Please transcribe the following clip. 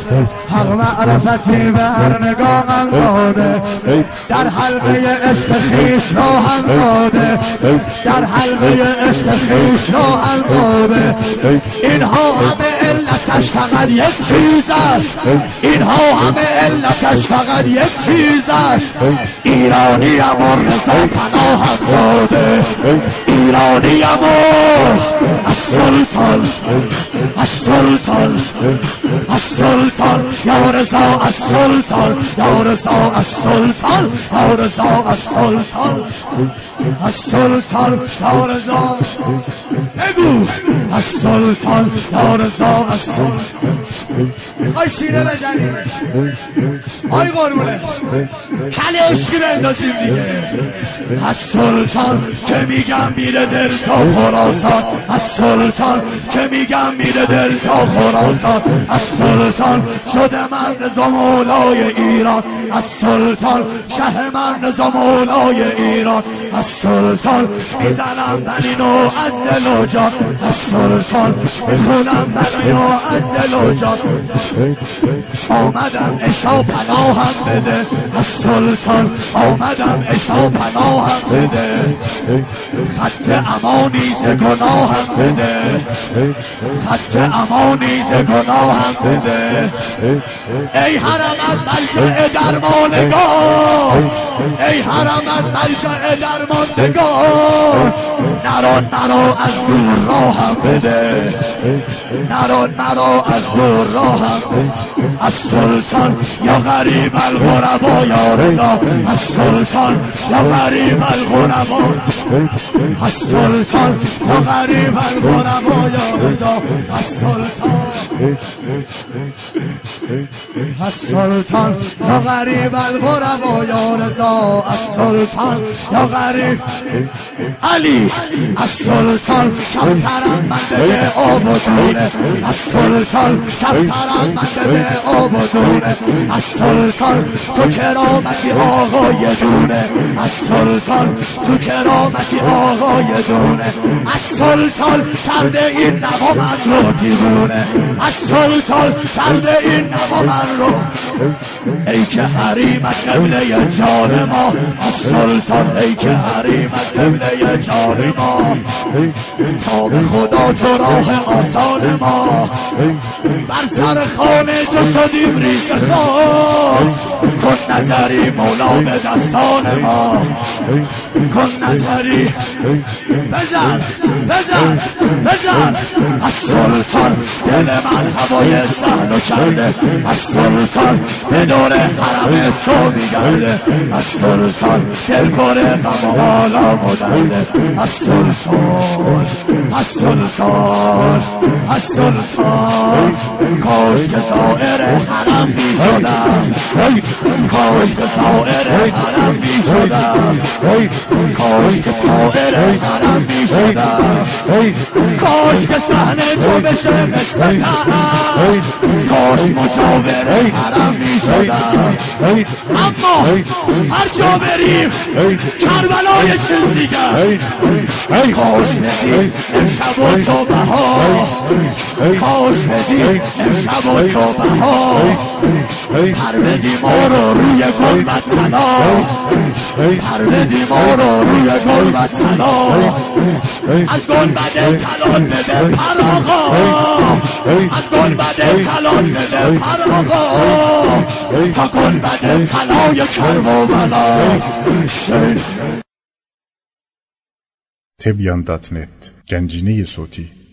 حق معرفتی به هر نگاهم داده، در حلقه عشق خویش راهم داده، در حلقه عشق خویش راهم داده. اینها همه علتش فقط یک چیز است، اینها همه علتش فقط یک چیز است. ایرانیم و رضا پناهم داده، ایرانیم و السلطان السلطان السلطان یا رضا السلطان یا رضا السلطان یا رضا السلطان السلطان یا رضا بگو السلطان یا رضا السلطان. آی سینه بزنیم، آی قربونه کل عشقی بندازیم دیگه. السلطان که میگم میره دل تا خراسان، السلطان که میگم میره دل تا خراسان. السلطان شده من رضا مولای ایران، السلطان شه من رضا مولای ایران. السلطان میزنم بنینو از دل و جان، السلطان میخونم بنینو از دل و جان. آمدم عشا پناهم بده، السلطان آمدم عشا پناهم بده. خط امانی ز گناهم بده، خط امانی ز گناهم بده. ای حرمت ملجأ درماندگار، ای حرمت ملجأ درماندگار. نران مرا از دور راهم بده، نران مرا از دور راهم بده. السلطان یا غریب الغربا یا رضا، السلطان یا غریب الغربا، السلطان یا غریب الغربا یا رضا. السلطان السلطان یا غریب الغربا یا رضا، السلطان یا غریب علی. السلطان کفترم من به آب و دونه، السلطان کفترم من به آب و دونه. السلطان تو کرامتی آقای دونه، السلطان تو کرامتی آقای دونه. السلطان کرده این نوا من رو دیوونه، السلطان کرده این نوا من رو. ای که حریمت قبله جان ما، السلطان ای که حریمت قبله جان ما. تا به خدا تو راه آسان ما، بر سر خانه تو شدیم ریز خان. کن نظری مولا به دستان ما، کن نظری بزن بزن بزن. السلطان دل من هوای صحنو کرده، السلطان به دور حرم تو میگرده. السلطان دل پر غم و حالا مدرده. السلطان السلطان السلطان کاش که سائر حرم بی شدم، کاش که سائر حرم بی شدم، کاش که سائر حرم بی شدم، کاش که صحنه تو بشه مثل طعم، کاش مجاور حرم بی شدم. اما هر جا بریم کربلای چیز دیگه است. کاش بدیم امشب و تو بها، کاش بدیم امشب و تو بها. پر بدیم ما رو روی گلبد طلا، پر بدیم ما رو روی گلبد طلا. از گلبد طلا بده پر آقا، از گلبد طلا بده پر آقا. تا گلبد طلای کرب و بلا. تبیان.net گنجینه صوتی